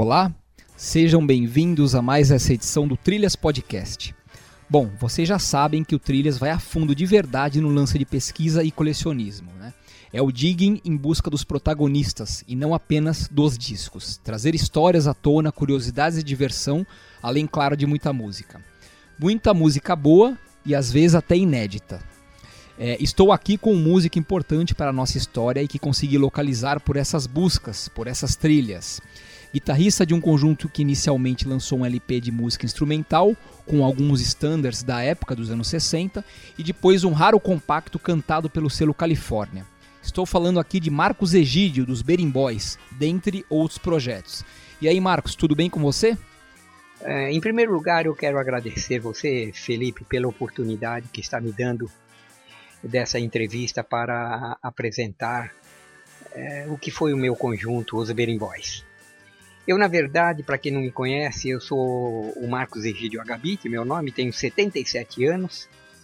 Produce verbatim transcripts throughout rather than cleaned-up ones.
Olá, sejam bem-vindos a mais essa edição do Trilhas Podcast. Bom, vocês já sabem que o Trilhas vai a fundo de verdade no lance de pesquisa e colecionismo, né? É o digging em busca dos protagonistas e não apenas dos discos. Trazer histórias à tona, curiosidades e diversão, além, claro, de muita música. Muita música boa e às vezes até inédita. É, estou aqui com um músico importante para a nossa história e que consegui localizar por essas buscas, por essas trilhas. Guitarrista de um conjunto que inicialmente lançou um L P de música instrumental, com alguns standards da época dos anos sessenta, e depois um raro compacto cantado pelo selo Califórnia. Estou falando aqui de Marcos Egídio, dos Berimboys, dentre outros projetos. E aí, Marcos, tudo bem com você? É, em primeiro lugar, eu quero agradecer você, Felipe, pela oportunidade que está me dando dessa entrevista para apresentar é, o que foi o meu conjunto, os Berimboys. Eu, na verdade, para quem não me conhece, eu sou o Marcos Egídio Agabit, meu nome, tenho setenta e sete anos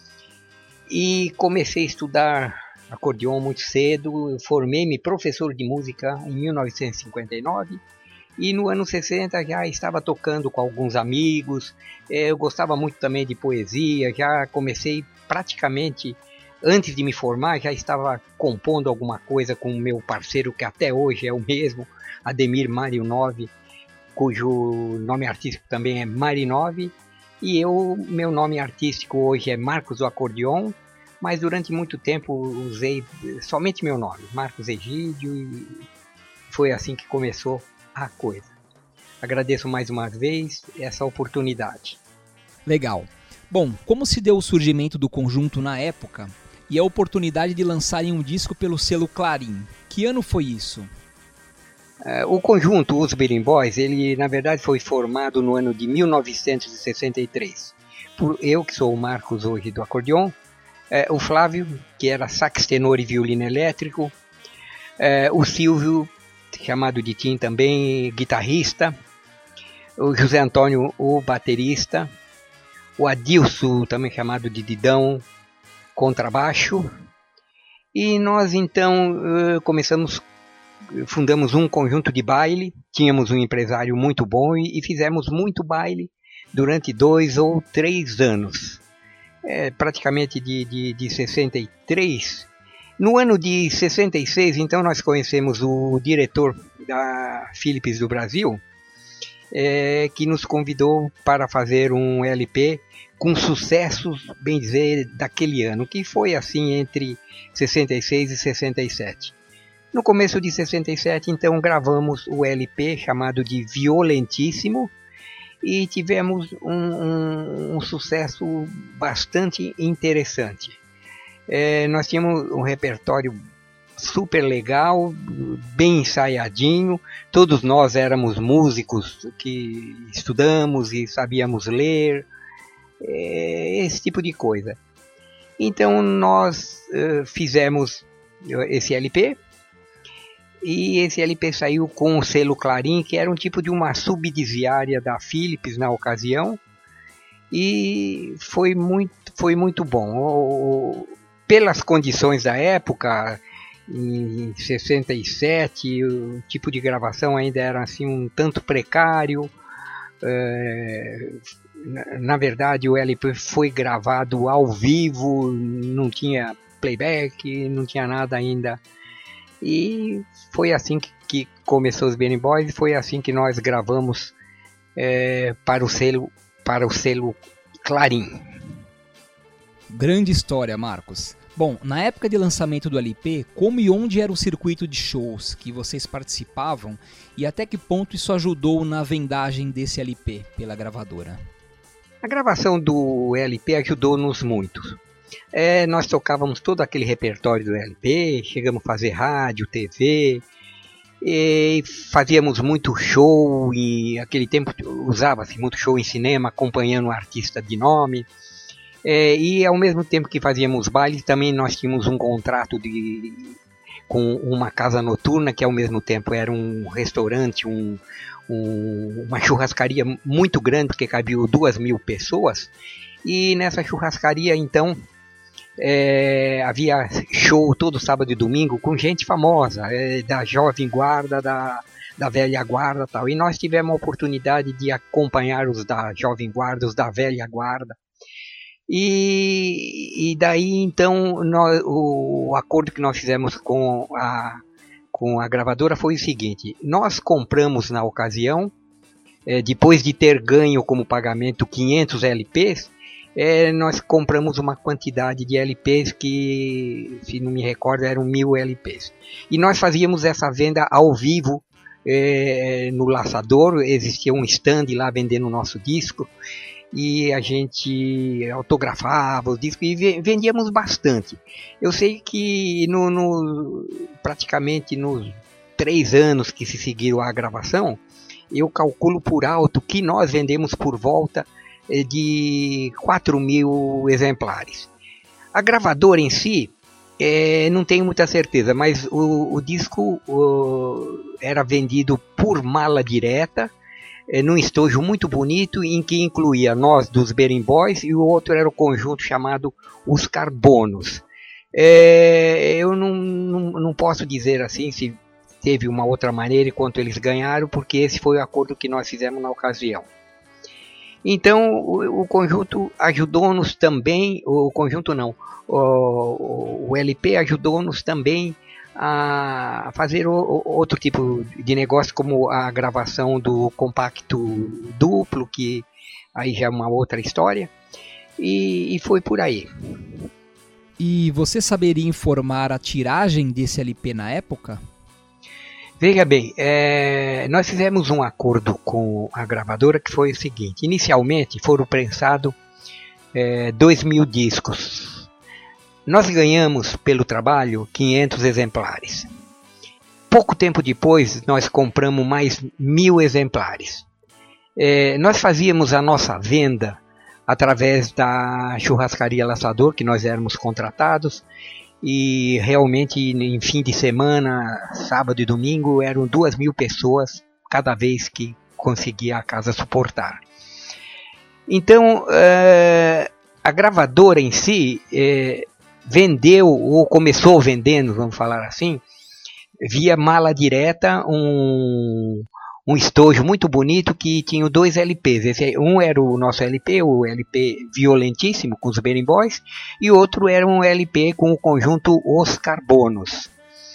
e comecei a estudar acordeon muito cedo. Eu formei-me professor de música em mil novecentos e cinquenta e nove e no ano sessenta já estava tocando com alguns amigos. Eu gostava muito também de poesia, já comecei praticamente, antes de me formar, já estava compondo alguma coisa com o meu parceiro, que até hoje é o mesmo, Ademir Marinov, cujo nome artístico também é Marinov, e eu, meu nome artístico hoje é Marcos do Acordeon, mas durante muito tempo usei somente meu nome, Marcos Egídio, e foi assim que começou a coisa. Agradeço mais uma vez essa oportunidade. Legal. Bom, como se deu o surgimento do conjunto na época e a oportunidade de lançarem um disco pelo selo Clarim? Que ano foi isso? Uh, o conjunto Os Berimboys, ele na verdade foi formado no ano de mil novecentos e sessenta e três. Por eu, que sou o Marcos hoje do acordeon, uh, o Flávio, que era sax tenor e violino elétrico, uh, o Silvio, chamado de Tim também, guitarrista, o José Antônio, o baterista, o Adilson, também chamado de Didão, contrabaixo, e nós então uh, começamos, fundamos um conjunto de baile, tínhamos um empresário muito bom e, e fizemos muito baile durante dois ou três anos, é, praticamente de, de, de sessenta e três. No ano de sessenta e seis, então, nós conhecemos o diretor da Philips do Brasil, é, que nos convidou para fazer um L P com sucessos, bem dizer, daquele ano, que foi assim entre sessenta e seis e sessenta e sete. No começo de sessenta e sete, então, gravamos o L P chamado de Violentíssimo e tivemos um, um, um sucesso bastante interessante. É, nós tínhamos um repertório super legal, bem ensaiadinho, todos nós éramos músicos que estudamos e sabíamos ler, é, esse tipo de coisa. Então nós uh, fizemos esse L P, e esse L P saiu com o selo Clarim, que era um tipo de uma subsidiária da Philips na ocasião, e foi muito, foi muito bom. O, pelas condições da época, em sessenta e sete, o tipo de gravação ainda era assim um tanto precário. É, na, na verdade, o L P foi gravado ao vivo, não tinha playback, não tinha nada ainda. E foi assim que, que começou os Berimboys, e foi assim que nós gravamos é, para o selo, para o selo Clarim. Grande história, Marcos. Bom, na época de lançamento do L P, como e onde era o circuito de shows que vocês participavam e até que ponto isso ajudou na vendagem desse L P pela gravadora? A gravação do L P ajudou-nos muito. É, nós tocávamos todo aquele repertório do L P, chegamos a fazer rádio, T V, e fazíamos muito show, e naquele tempo usava-se muito show em cinema, acompanhando um artista de nome. É, e ao mesmo tempo que fazíamos bailes, também nós tínhamos um contrato de, com uma casa noturna, que ao mesmo tempo era um restaurante, um, um, uma churrascaria muito grande, que cabia duas mil pessoas. E nessa churrascaria, então, é, havia show todo sábado e domingo com gente famosa, é, da Jovem Guarda, da, da velha guarda, tal. E nós tivemos a oportunidade de acompanhar os da jovem guarda, os da velha guarda. E, e daí então nós, o, o acordo que nós fizemos com a, com a gravadora foi o seguinte: nós compramos na ocasião, é, depois de ter ganho como pagamento quinhentos L Ps, é, nós compramos uma quantidade de L Ps que, se não me recordo, eram mil L Ps. E nós fazíamos essa venda ao vivo, é, no Laçador. Existia um stand lá vendendo o nosso disco. E a gente autografava os discos e vendíamos bastante. Eu sei que no, no, praticamente nos três anos que se seguiram a gravação, eu calculo por alto que nós vendemos por volta de quatro mil exemplares. A gravadora em si, é, não tenho muita certeza, mas o, o disco o, era vendido por mala direta, É, num estojo muito bonito, em que incluía nós dos Berimboys e o outro era o conjunto chamado Os Carbonos. É, eu não, não, não posso dizer assim se teve uma outra maneira e quanto eles ganharam, porque esse foi o acordo que nós fizemos na ocasião. Então o, o conjunto ajudou-nos também, o conjunto não, o, o L P ajudou-nos também a fazer o, o, outro tipo de negócio, como a gravação do compacto duplo, que aí já é uma outra história, e, e foi por aí. E você saberia informar a tiragem desse L P na época? Veja bem, é, nós fizemos um acordo com a gravadora que foi o seguinte: inicialmente foram prensados é, dois mil discos. Nós ganhamos pelo trabalho quinhentos exemplares. Pouco tempo depois, nós compramos mais mil exemplares. É, nós fazíamos a nossa venda através da churrascaria Laçador, que nós éramos contratados, e realmente em fim de semana, sábado e domingo, eram duas mil pessoas cada vez que conseguia a casa suportar. Então, é, a gravadora em si é, vendeu, ou começou vendendo, vamos falar assim, via mala direta, um, um estojo muito bonito que tinha dois L Ps. Esse, um era o nosso L P, o L P Violentíssimo, com os Berimboys, e outro era um L P com o conjunto Os Carbonos.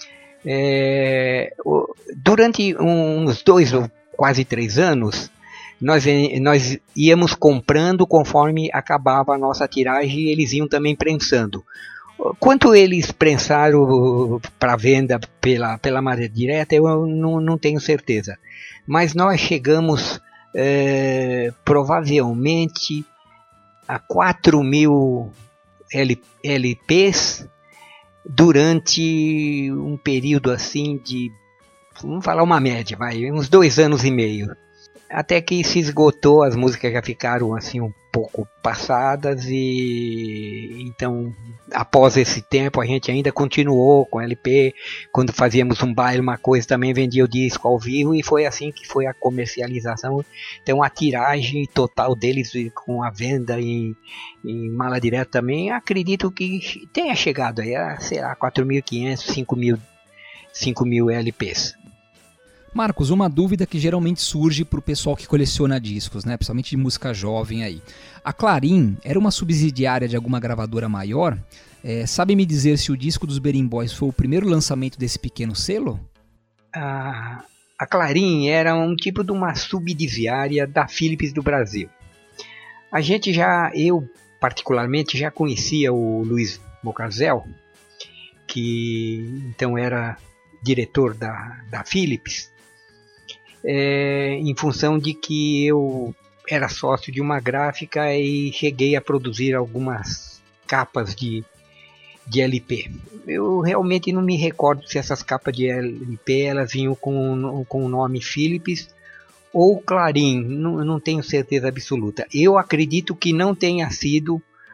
É, durante uns dois ou quase três anos, nós, nós íamos comprando conforme acabava a nossa tiragem, e eles iam também prensando. Quanto eles prensaram para venda pela, pela maré direta, eu não, não tenho certeza. Mas nós chegamos é, provavelmente a quatro mil L Ps durante um período assim de, vamos falar uma média, vai, uns dois anos e meio. Até que se esgotou, as músicas já ficaram assim um pouco passadas, e então após esse tempo a gente ainda continuou com L P. Quando fazíamos um baile, uma coisa, também vendia o disco ao vivo, e foi assim que foi a comercialização. Então a tiragem total deles com a venda em, em mala direta também, acredito que tenha chegado aí a, sei lá, quatro mil e quinhentos, cinco mil L Ps. Marcos, uma dúvida que geralmente surge para o pessoal que coleciona discos, né? Principalmente de música jovem aí. A Clarim era uma subsidiária de alguma gravadora maior? É, sabe me dizer se o disco dos Berimboys foi o primeiro lançamento desse pequeno selo? A, a Clarim era um tipo de uma subsidiária da Philips do Brasil. A gente já, eu particularmente, já conhecia o Luiz Bocazel, que então era diretor da, da Philips, é, em função de que eu era sócio de uma gráfica e cheguei a produzir algumas capas de, de L P. Eu realmente não me recordo se essas capas de L P elas vinham com, com o nome Philips ou Clarim, não, não tenho certeza absoluta. Eu acredito que não tenha sido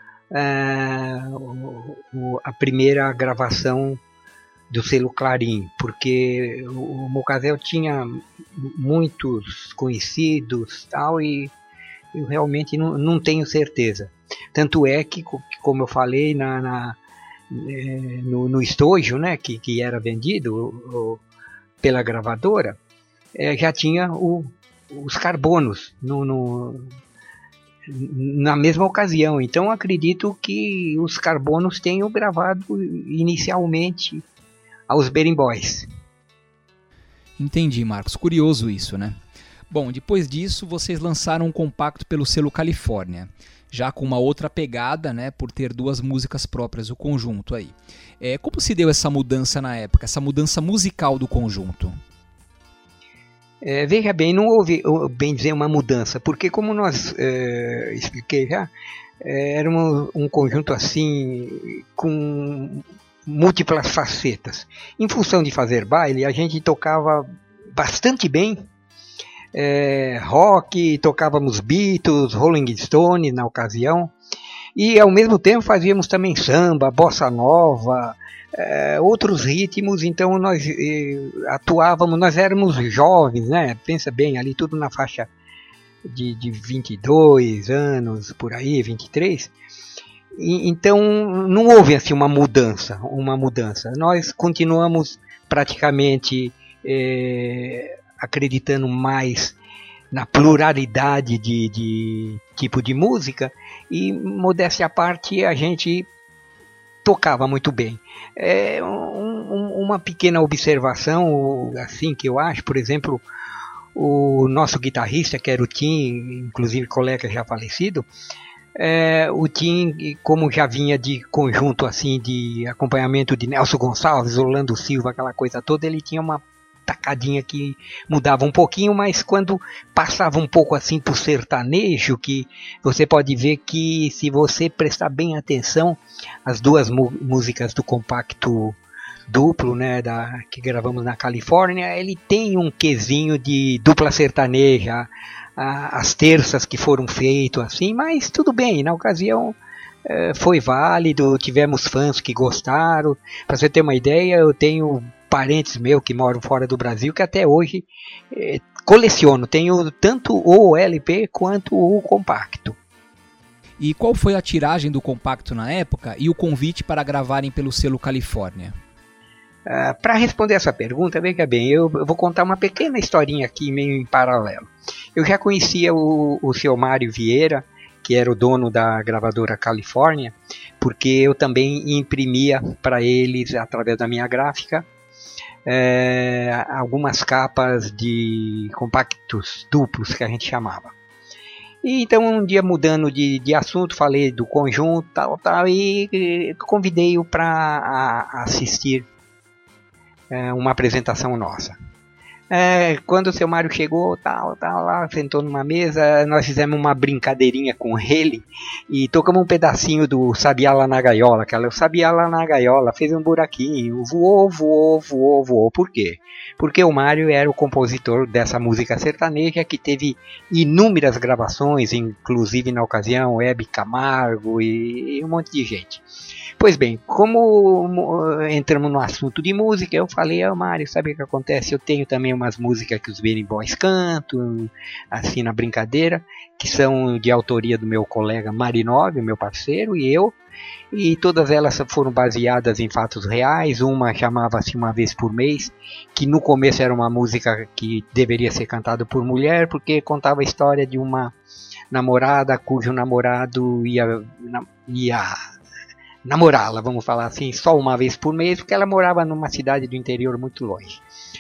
uh, a primeira gravação do selo Clarim, porque o Bocazel tinha muitos conhecidos tal, e eu realmente não, não tenho certeza. Tanto é que, como eu falei, na, na, no, no estojo, né, que, que era vendido o, pela gravadora, é, já tinha o, os carbonos no, no, na mesma ocasião. Então acredito que os carbonos tenham gravado inicialmente aos Berimboys. Entendi, Marcos. Curioso isso, né? Bom, depois disso vocês lançaram um compacto pelo selo Califórnia, já com uma outra pegada, né, por ter duas músicas próprias, o conjunto aí. É, como se deu essa mudança na época, essa mudança musical do conjunto? É, veja bem, não houve, bem dizer, uma mudança, porque como nós é, expliquei já, é, era um, um conjunto assim, com múltiplas facetas. Em função de fazer baile, a gente tocava bastante bem, É, rock, tocávamos Beatles, Rolling Stones na ocasião, e ao mesmo tempo fazíamos também samba, bossa nova, é, outros ritmos. Então nós é, atuávamos, nós éramos jovens, né? Pensa bem, ali tudo na faixa de, de vinte e dois anos, por aí, vinte e três. E, então não houve assim uma mudança, uma mudança. Nós continuamos praticamente é, acreditando mais na pluralidade de, de tipo de música, e modéstia à parte, a gente tocava muito bem. É um, uma pequena observação assim que eu acho, por exemplo, o nosso guitarrista, que era o Tim, inclusive colega já falecido, é, o Tim, como já vinha de conjunto assim de acompanhamento de Nelson Gonçalves, Orlando Silva, aquela coisa toda, ele tinha uma tacadinha que mudava um pouquinho, mas quando passava um pouco assim pro sertanejo, que você pode ver que, se você prestar bem atenção, as duas músicas do compacto duplo, né, da, que gravamos na Califórnia, ele tem um quesinho de dupla sertaneja, a, as terças que foram feitas assim, mas tudo bem, na ocasião é, foi válido, tivemos fãs que gostaram. Para você ter uma ideia, eu tenho parentes meus que moram fora do Brasil que até hoje eh, coleciono, tenho tanto o L P quanto o compacto. E qual foi a tiragem do compacto na época e o convite para gravarem pelo selo Califórnia? Uh, para responder essa pergunta, veja bem, eu, eu vou contar uma pequena historinha aqui meio em paralelo. Eu já conhecia o, o seu Mário Vieira, que era o dono da gravadora Califórnia, porque eu também imprimia para eles, através da minha gráfica, É, algumas capas de compactos duplos, que a gente chamava. E então um dia, mudando de, de assunto, falei do conjunto tal, tal, e, e convidei-o para assistir é, uma apresentação nossa. É, quando o seu Mário chegou, tal, tal, lá, sentou numa mesa, nós fizemos uma brincadeirinha com ele e tocamos um pedacinho do Sabiá lá na gaiola, aquela, o Sabiá lá na gaiola fez um buraquinho, voou, voou, voou, voou. Por quê? Porque o Mário era o compositor dessa música sertaneja, que teve inúmeras gravações, inclusive na ocasião Hebe Camargo e, e um monte de gente. Pois bem, como entramos no assunto de música, eu falei, ah, Mário, sabe o que acontece? Eu tenho também umas músicas que os Berimboys cantam, assim, na brincadeira, que são de autoria do meu colega Marinov, meu parceiro, e eu, e todas elas foram baseadas em fatos reais. Uma chamava-se Uma Vez por Mês, que no começo era uma música que deveria ser cantada por mulher, porque contava a história de uma namorada cujo namorado ia... ia namorá-la, vamos falar assim, só uma vez por mês, porque ela morava numa cidade do interior muito longe.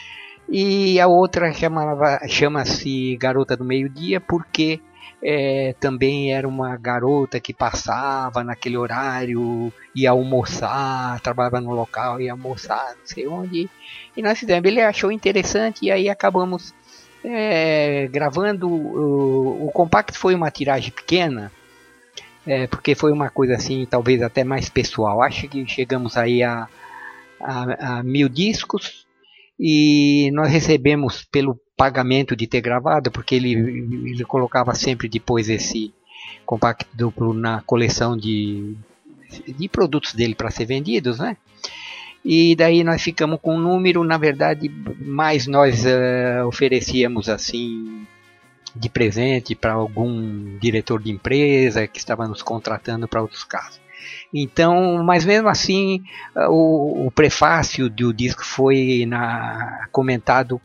E a outra chamava, chama-se Garota do Meio-Dia, porque é, também era uma garota que passava naquele horário, ia almoçar, trabalhava no local, ia almoçar, não sei onde. E nós fizemos, ele achou interessante, e aí acabamos é, gravando. O, o compacto foi uma tiragem pequena, É, porque foi uma coisa assim, talvez até mais pessoal. Acho que chegamos aí a, a, a mil discos, e nós recebemos pelo pagamento de ter gravado, porque ele, ele colocava sempre depois esse compacto duplo na coleção de, de produtos dele para ser vendidos, né? E daí nós ficamos com um número, na verdade, mais nós uh, oferecíamos assim de presente para algum diretor de empresa que estava nos contratando para outros casos. Então, mas mesmo assim, o, o prefácio do disco foi na, comentado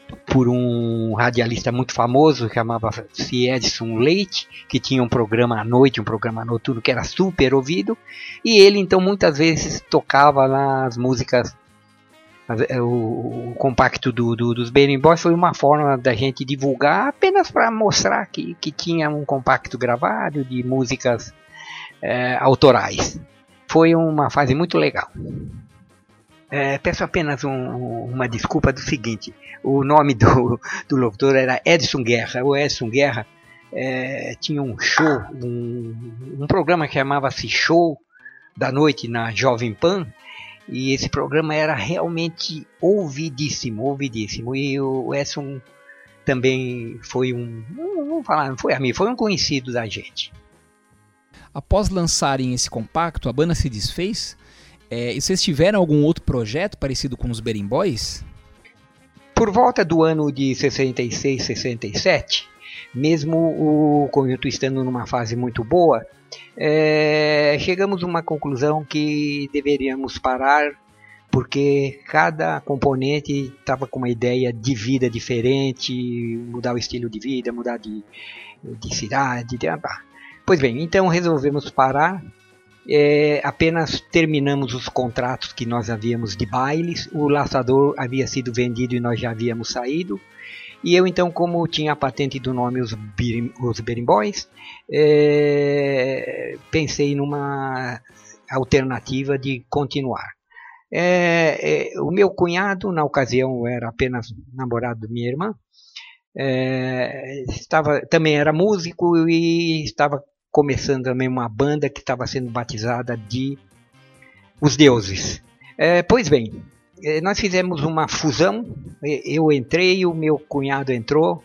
por um radialista muito famoso, chamava-se Edson Leite, que tinha um programa à noite, um programa noturno que era super ouvido, e ele então muitas vezes tocava lá as músicas, o, o compacto do, do, dos Bearing Boys. Foi uma forma da gente divulgar, apenas para mostrar que, que tinha um compacto gravado de músicas é, autorais. Foi uma fase muito legal. É, peço apenas um, uma desculpa do seguinte: o nome do, do locutor era Edson Guerra. O Edson Guerra é, tinha um show, um, um programa que chamava-se Show da Noite na Jovem Pan, e esse programa era realmente ouvidíssimo, ouvidíssimo. E o Edson também foi um, não vamos falar, não foi amigo, foi um conhecido da gente. Após lançarem esse compacto, a banda se desfez? É, e vocês tiveram algum outro projeto parecido com os Bearing Boys? Por volta do ano de sessenta e seis, sessenta e sete, mesmo o conjunto estando numa fase muito boa, é, chegamos a uma conclusão que deveríamos parar, porque cada componente estava com uma ideia de vida diferente, mudar o estilo de vida, mudar de, de cidade. De... Pois bem, então resolvemos parar. É, apenas terminamos os contratos que nós havíamos de bailes. O laçador havia sido vendido e nós já havíamos saído. E eu então, como tinha a patente do nome Os Bearing, os Bearing Boys, é, pensei numa alternativa de continuar. É, é, o meu cunhado, na ocasião, era apenas namorado da minha irmã, é, estava, também era músico e estava começando também uma banda que estava sendo batizada de Os Deuses. É, pois bem, nós fizemos uma fusão. Eu entrei, o meu cunhado entrou,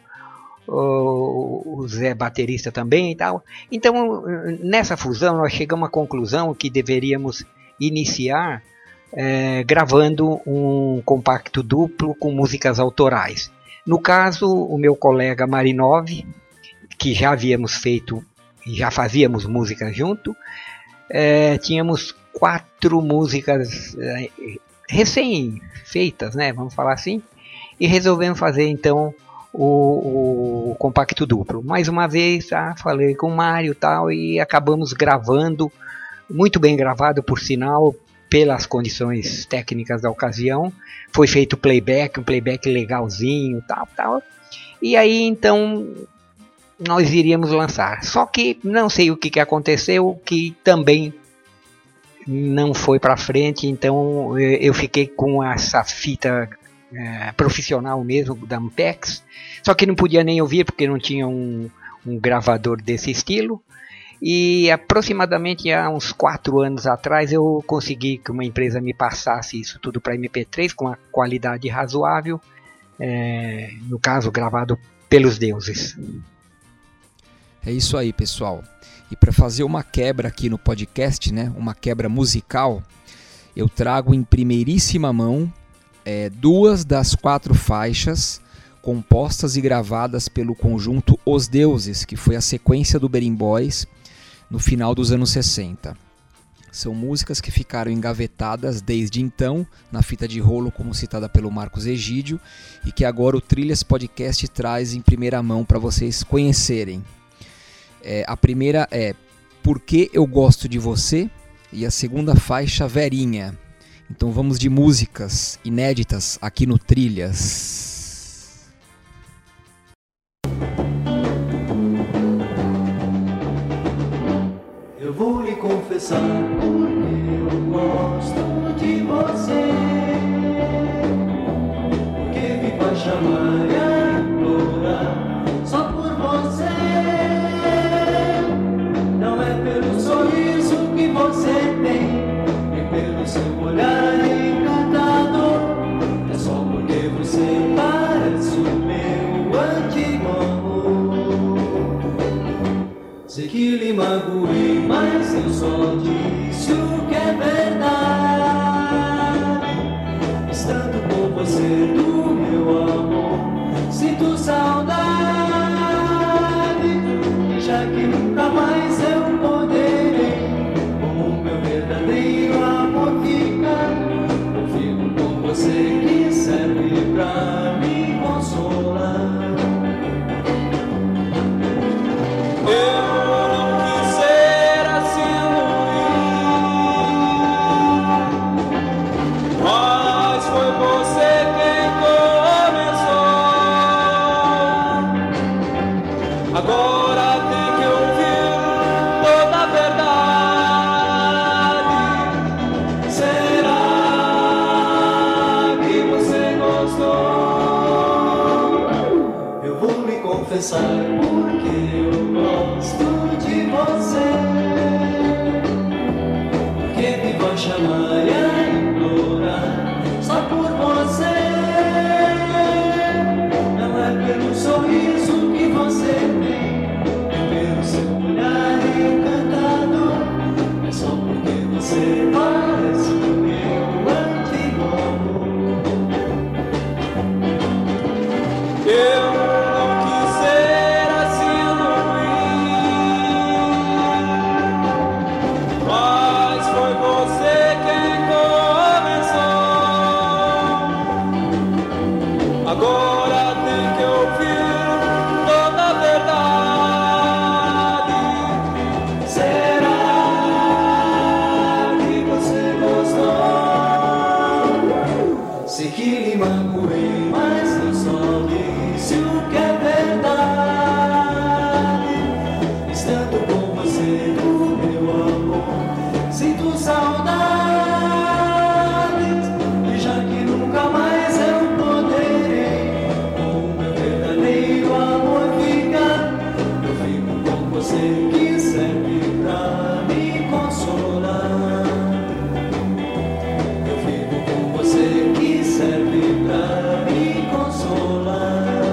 o Zé baterista também e tal. Então, nessa fusão, nós chegamos à conclusão que deveríamos iniciar é, gravando um compacto duplo com músicas autorais. No caso, o meu colega Marinov, que já havíamos feito, já fazíamos música junto, é, tínhamos quatro músicas é, recém-feitas, né, vamos falar assim, e resolvemos fazer então o, o compacto duplo. Mais uma vez, ah, falei com o Mário e tal, e acabamos gravando, muito bem gravado por sinal, pelas condições técnicas da ocasião. Foi feito playback, um playback legalzinho, tal, tal, e aí então nós iríamos lançar. Só que não sei o que, que aconteceu, que também não foi para frente. Então eu fiquei com essa fita é, profissional mesmo da Ampex, só que não podia nem ouvir porque não tinha um, um gravador desse estilo. E aproximadamente há uns quatro anos atrás eu consegui que uma empresa me passasse isso tudo para M P três com uma qualidade razoável, é, no caso gravado pelos Deuses. É isso aí, pessoal. E para fazer uma quebra aqui no podcast, né, uma quebra musical, eu trago em primeiríssima mão é, duas das quatro faixas compostas e gravadas pelo conjunto Os Deuses, que foi a sequência do Bearing Boys no final dos anos sessenta. São músicas que ficaram engavetadas desde então, na fita de rolo, como citada pelo Marcos Egídio, e que agora o Trilhas Podcast traz em primeira mão para vocês conhecerem. É, a primeira é Por que Eu Gosto de Você, e a segunda faixa, Verinha. Então vamos de músicas inéditas aqui no Trilhas. Eu vou lhe confessar porque eu gosto de você, porque vim pra chamar e implorar só por você. Não é pelo sorriso que você tem, nem pelo seu olhar encantador, é só porque você parece o meu antigo amor. Sei que lhe magoei, mas eu só disse o que é verdade. Estando com você do meu amor, pensar porque eu gosto de você. Porque me vai chamar e a implorar só por você. Não é pelo sorriso que você tem, é pelo seu olhar encantador. É só porque você parece o meu antigo amor. Eu não quis ser assim ruim, mas foi você quem começou. Agora tem que ouvir toda a verdade. Será que você gostou? Sei que lhe magoei, mas não só disse o que é verdade. Estando com você, do meu amor, sinto saudades. E já que nunca mais eu poderei com o meu verdadeiro amor ficar, eu fico com você que serve pra me consolar. Eu fico com você que serve pra me consolar.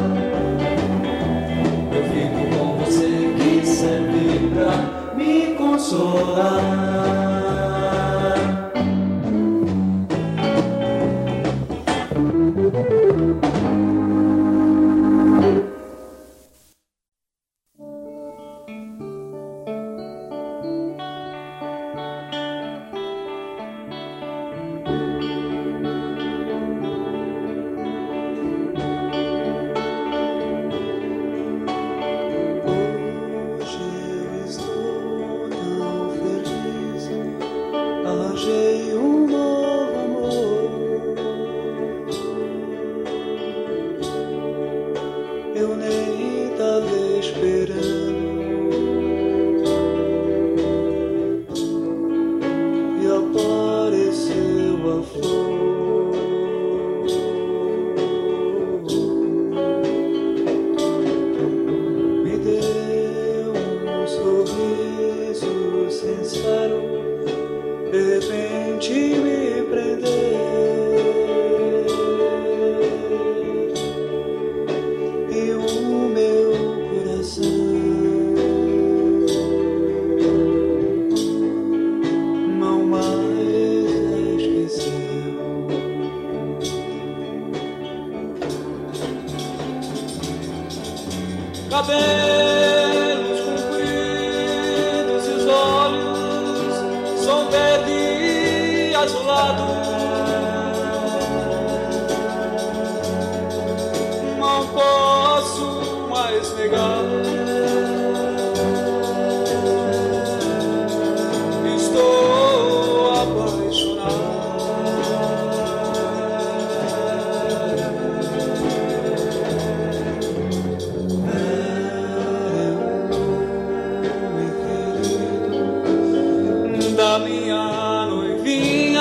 Eu fico com você que serve pra me consolar. Hoje eu estou tão feliz, arranjei um novo amor. Eu nem tava esperando, e apareceu a flor. Me deu um sorriso sincero, de repente me prendeu. E o meu coração não mais esqueceu. Cabelos compridos e os olhos são verde e azulado. Não posso mais negar, estou apaixonado. Da minha noivinha,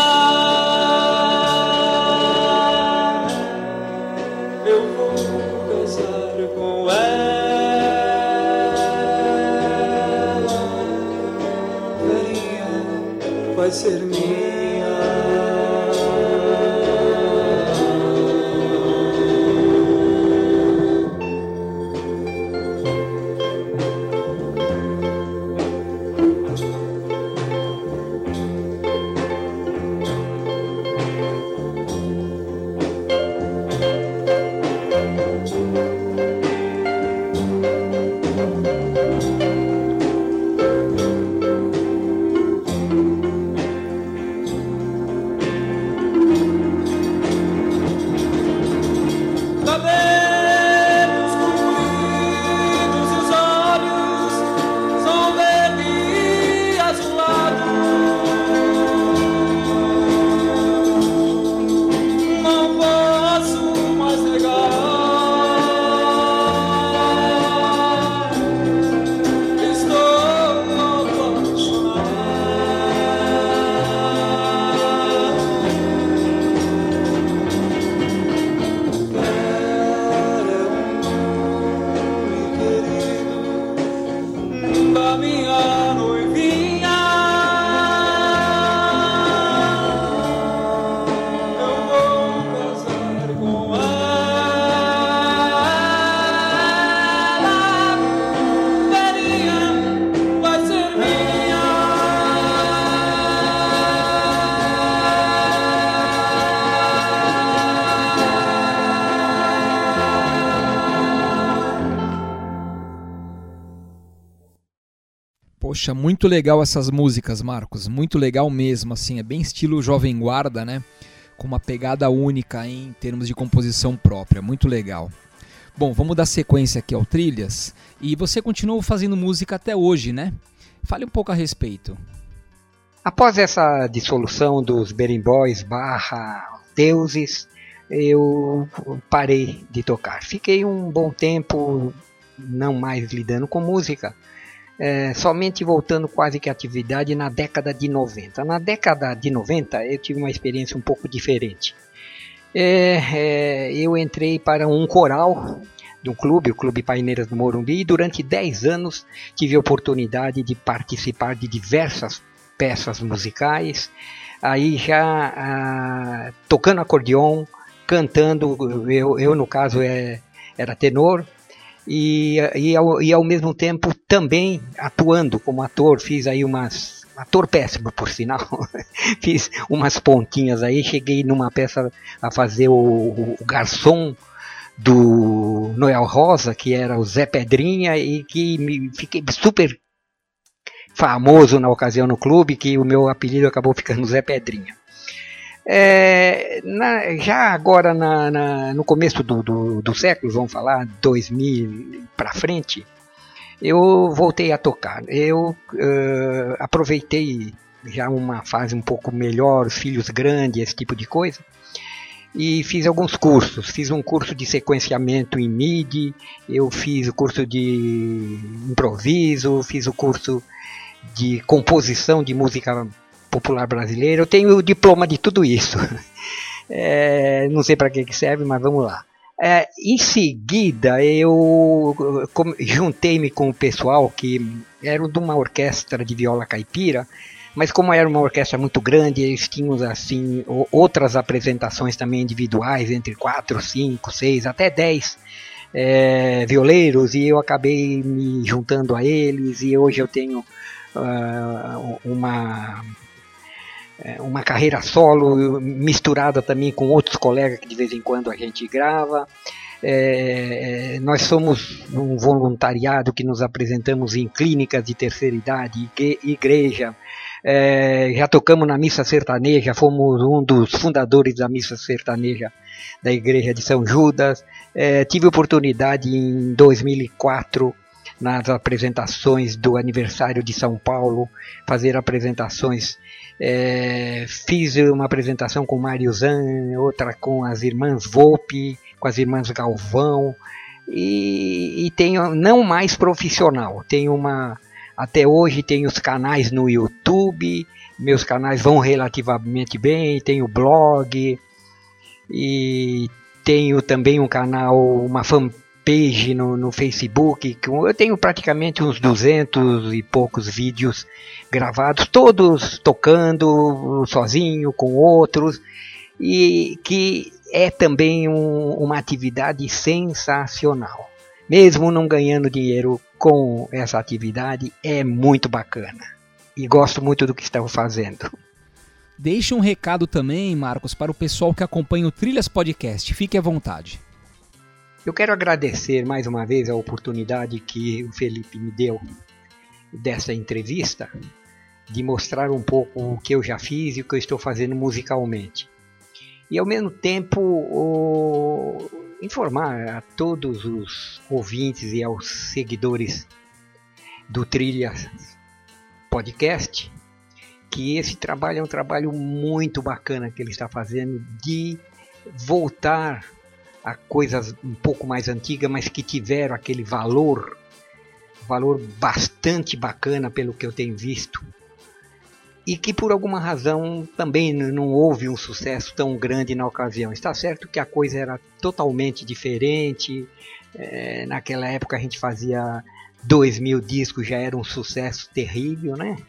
eu vou casar com ela. Carinha vai ser minha. Poxa, muito legal essas músicas, Marcos, muito legal mesmo, assim, é bem estilo Jovem Guarda, né? Com uma pegada única em termos de composição própria, muito legal. Bom, vamos dar sequência aqui ao Trilhas, e você continuou fazendo música até hoje, né? Fale um pouco a respeito. Após essa dissolução dos Berimboys barra Deuses, eu parei de tocar. Fiquei um bom tempo não mais lidando com música, é, somente voltando quase que à atividade na década de noventa. Na década de noventa eu tive uma experiência um pouco diferente. É, é, eu entrei para um coral de um clube, o Clube Paineiras do Morumbi, e durante dez anos tive a oportunidade de participar de diversas peças musicais, aí já ah, tocando acordeon, cantando, eu, eu no caso é, era tenor, e, e, ao, e ao mesmo tempo também atuando como ator, fiz aí umas, ator péssimo por sinal, fiz umas pontinhas aí, cheguei numa peça a fazer o, o, o garçom do Noel Rosa, que era o Zé Pedrinha, e que me, fiquei super famoso na ocasião no clube, que o meu apelido acabou ficando Zé Pedrinha. É, na, já agora na, na, no começo do, do, do século, vamos falar dois mil para frente, eu voltei a tocar. Eu uh, aproveitei já uma fase um pouco melhor, filhos grandes, esse tipo de coisa, e fiz alguns cursos. Fiz um curso de sequenciamento em M I D I, eu fiz o curso de improviso, fiz o curso de composição de música popular brasileira. Eu tenho o diploma de tudo isso. É, não sei para que serve, mas vamos lá. É, em seguida, eu juntei-me com o pessoal que era de uma orquestra de viola caipira, mas como era uma orquestra muito grande, eles tinham assim, outras apresentações também individuais, entre quatro, cinco, seis, até dez é, violeiros, e eu acabei me juntando a eles, e hoje eu tenho uh, uma... uma carreira solo misturada também com outros colegas que de vez em quando a gente grava. É, nós somos um voluntariado que nos apresentamos em clínicas de terceira idade, igreja, é, já tocamos na missa sertaneja, fomos um dos fundadores da missa sertaneja da igreja de São Judas. É, tive oportunidade em dois mil e quatro, nas apresentações do aniversário de São Paulo, fazer apresentações. É, fiz uma apresentação com Mário Zan, outra com as irmãs Volpe, com as irmãs Galvão, e, e tenho, não mais profissional, tenho uma, até hoje tenho os canais no YouTube, meus canais vão relativamente bem, tenho blog, e tenho também um canal, uma fanpage no, no Facebook, eu tenho praticamente uns duzentos e poucos vídeos gravados, todos tocando sozinho, com outros, e que é também um, uma atividade sensacional. Mesmo não ganhando dinheiro com essa atividade, é muito bacana. E gosto muito do que estão fazendo. Deixe um recado também, Marcos, para o pessoal que acompanha o Trilhas Podcast. Fique à vontade. Eu quero agradecer mais uma vez a oportunidade que o Felipe me deu dessa entrevista, de mostrar um pouco o que eu já fiz e o que eu estou fazendo musicalmente. E ao mesmo tempo o, informar a todos os ouvintes e aos seguidores do Trilhas Podcast que esse trabalho é um trabalho muito bacana que ele está fazendo, de voltar a coisas um pouco mais antigas, mas que tiveram aquele valor, valor bastante bacana pelo que eu tenho visto, e que por alguma razão também não houve um sucesso tão grande na ocasião. Está certo que a coisa era totalmente diferente, é, naquela época a gente fazia dois mil discos, já era um sucesso terrível, né?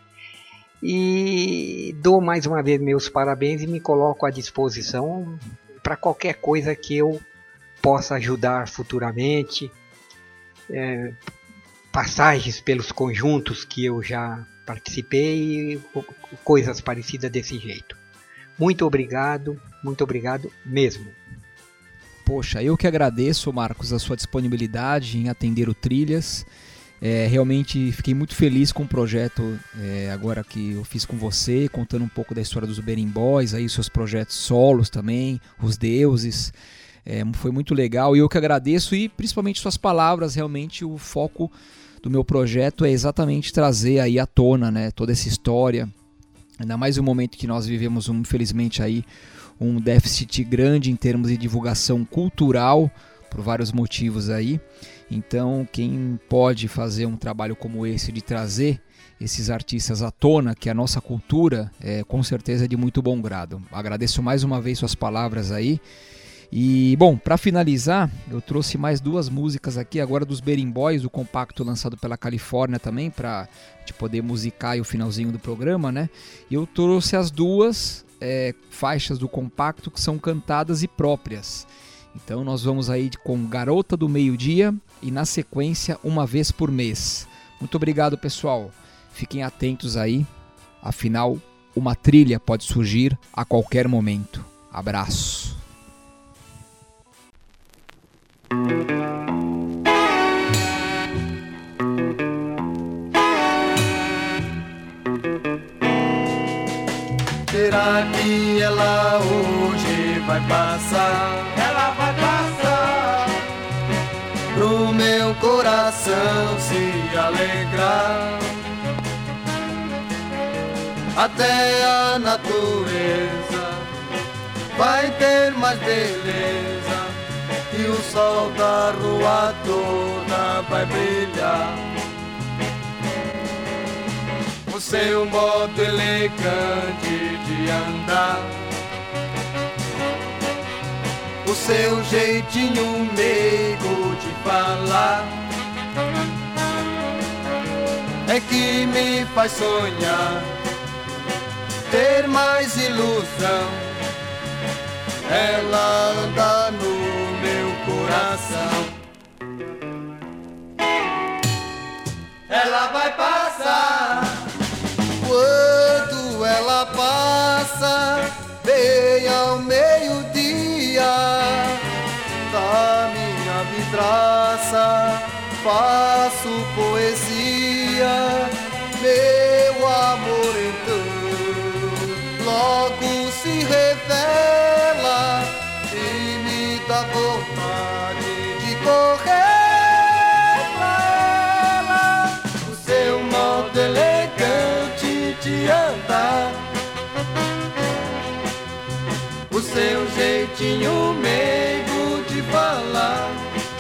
E dou mais uma vez meus parabéns e me coloco à disposição para qualquer coisa que eu possa ajudar futuramente, é, passagens pelos conjuntos que eu já participei e coisas parecidas desse jeito. Muito obrigado, muito obrigado mesmo. Poxa, eu que agradeço, Marcos, a sua disponibilidade em atender o Trilhas. É, realmente fiquei muito feliz com o projeto é, agora que eu fiz com você, contando um pouco da história dos Berimbós, aí os seus projetos solos também, os deuses. É, foi muito legal e eu que agradeço, e principalmente suas palavras. Realmente o foco do meu projeto é exatamente trazer aí à tona, né, toda essa história, ainda mais no momento que nós vivemos, um, infelizmente, aí, um déficit grande em termos de divulgação cultural, por vários motivos aí. Então quem pode fazer um trabalho como esse, de trazer esses artistas à tona, que é a nossa cultura, é com certeza de muito bom grado. Agradeço mais uma vez suas palavras aí. E, bom, para finalizar, eu trouxe mais duas músicas aqui, agora dos Berimbós, do compacto lançado pela Califórnia também, para te poder musicar aí o finalzinho do programa, né? E eu trouxe as duas é, faixas do compacto que são cantadas e próprias. Então nós vamos aí com Garota do Meio-Dia e, na sequência, Uma Vez por Mês. Muito obrigado, pessoal. Fiquem atentos aí, afinal, uma trilha pode surgir a qualquer momento. Abraço. Será que ela hoje vai passar? Ela vai passar pro meu coração se alegrar. Até a natureza vai ter mais beleza, e o sol da rua toda vai brilhar. O seu modo elegante de andar, o seu jeitinho meigo de falar, é que me faz sonhar, ter mais ilusão. Ela anda no meu coração. Ela vai passar. Quando ela passa, bem ao meio-dia, da minha vidraça faço poesia. Meu amor então logo se revela e me dá vontade de correr pra ela. O seu modo elegante de andar, o seu jeitinho meigo de falar,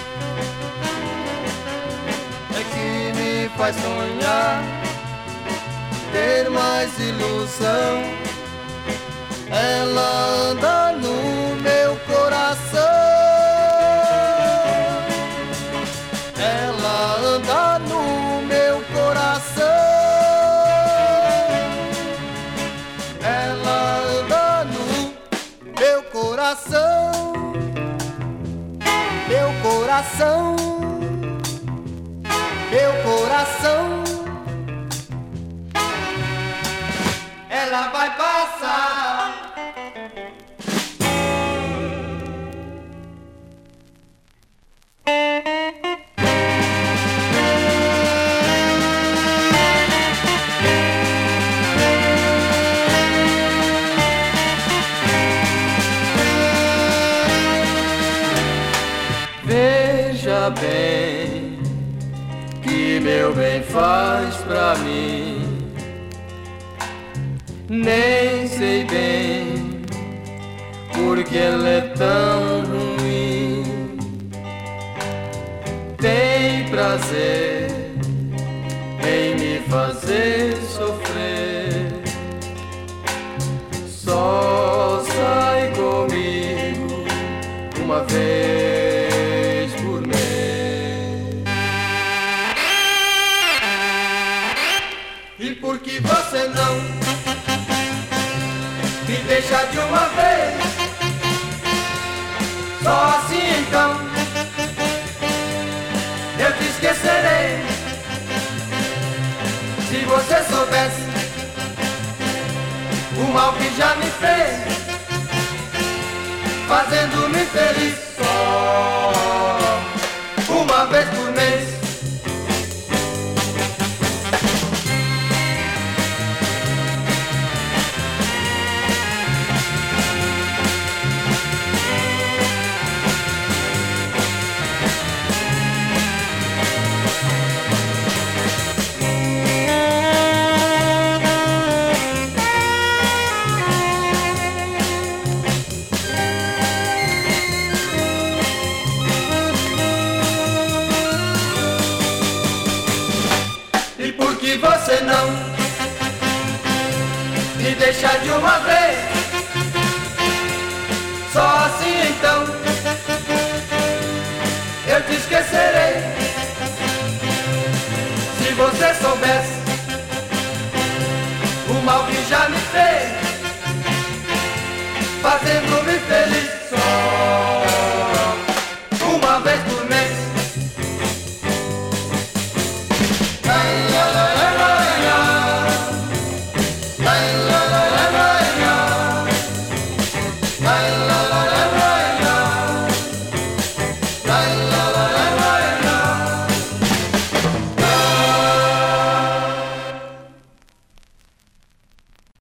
é que me faz sonhar, ter mais ilusão. Ela anda no meu coração. Ela anda no meu coração. Ela anda no meu coração. Meu coração. Meu coração. Ela vai passar. Veja bem que meu bem faz pra mim. Nem sei bem porque ela é tão ruim. Tem prazer em me fazer sofrer. Só sai comigo uma vez por mês. E por que você não me deixa de uma vez? Só assim então eu te esquecerei. Se você soubesse o mal que já me fez, fazendo-me feliz só uma vez por mês. que você não me deixa de uma vez. Só assim então eu te esquecerei. Se você soubesse o mal que já me fez.